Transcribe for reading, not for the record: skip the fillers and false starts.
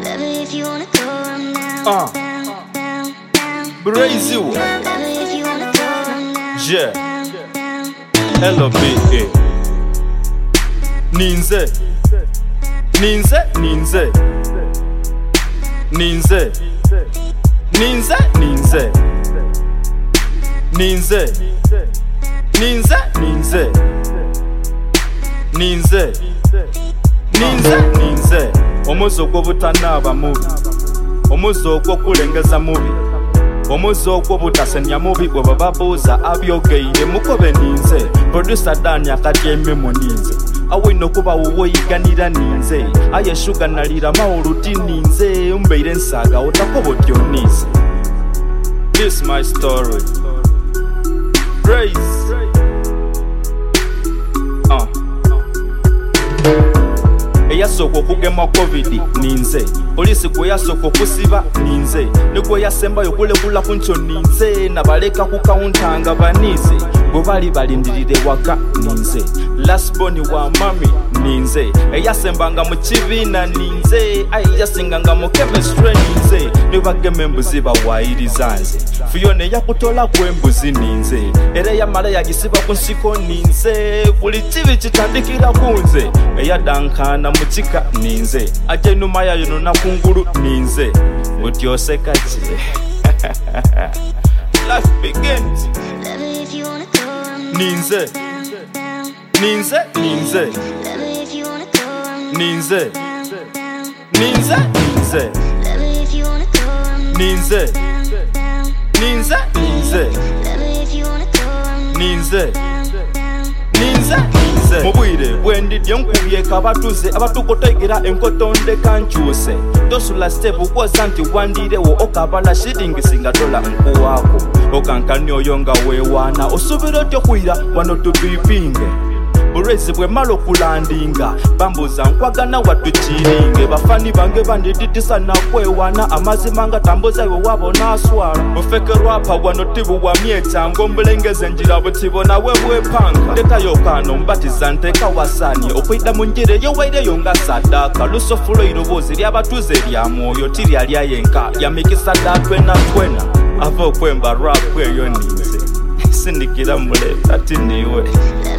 Baby, if you wanna go, I'm down, down, down, down. Brazy. Baby, if you wanna go, I'm down, Yeah. down, down, down. LBA. Ninze. Ninze. Ninze. Ninze. Ninze. Ninze. Ninze. Ninze. Ninze. Ninze. Ninze. Ninze. Omuzo gw'obutanaba mubi. Omuzo gw'okulengeza mubi. Omuzo gw'obutasenya mubi bwe bababuuza abyogeire mukobe ninze. Producer Dani akatyeme mu ninze. Awino kuba woyiganira ninze. Aye sugar nalira mawuluti ninze. Mbeire nsaga otakoba otyo ninze. This my story. Praise. Eyasooka okugema covid ninze. Polisi gwe yasooka okusiba ninze. Ne gwe yasembayo okulekula ku nkyo ninze. Nabaleka ku kawuntanga banize. Bwe bali balindirire waka ninze. Lastborn wa mami ninze. Eyasembanga mu kibiina ninze. Eyasinganga mu chemistry ninze. Ne bagema embuzi bawayiriza nze. Fiona yakutola ku embuzi ninze. Era yamala yagisiba ku nsiko ninze. Buli kibi kitandikira ku nze. Eyadankana mu kika ninze. Ate enuma yayo nona kungulu ninze. Otyoseka ki? Life begins. Baby, if you wanna go, I'm Ninze. down, down. Ninze. Ninze. Baby, if you wanna go, I'm Ninze. down, down. Ninze. Ninze. Baby, if you wanna go, I'm Ninze. down, down. Ninze. Ninze. Baby, if you wanna go, I'm Ninze. down, down. Ninze. Ninze. Mubwire bwendidye nkubye kabatuze abatukotegera enkotonde kankyuse. Tosula step ukwoza nti wandirewo okabala shiringisinga dola nkuwaako. Okankani oyo nga weewaana osubira otyo kwira wano tubipinge. Burezi bwe malo kulandinga bambuza nkwagana watukiringe. Bafani bange bandiditisa na kwewana amazima nga tambuza iwe wabo naswala. Mufeke rwapa wano tibu wa mieta ngombulengeze njira butibo nawe bwepanga. Leka yokano mbatiza nteka wasani okwida munjire yowaireyo nga sadaka. Lusofulo irobozi lyabatuze lya mwoyo tirya lya yenka yamikisa datwena twena. Ava okwemba rap eyo ninze. Sindikira mule ati niwe.